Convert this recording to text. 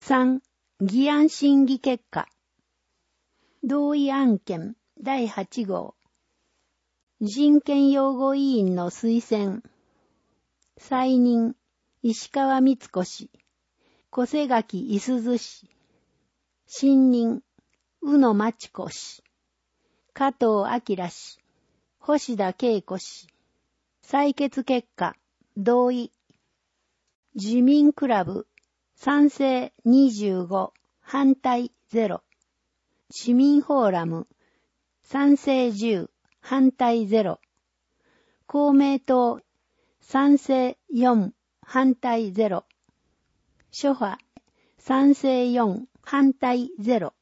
3、議案審議結果。同意案件第8号。人権擁護委員の推薦。再任、石川光子氏。小瀬垣いすず氏。新任、宇野真知子氏。加藤明氏。星田恵子氏。採決結果、同意。自民クラブ、賛成25、反対0。市民フォーラム、賛成10、反対0。公明党、賛成4、反対0。諸派、賛成4、反対0。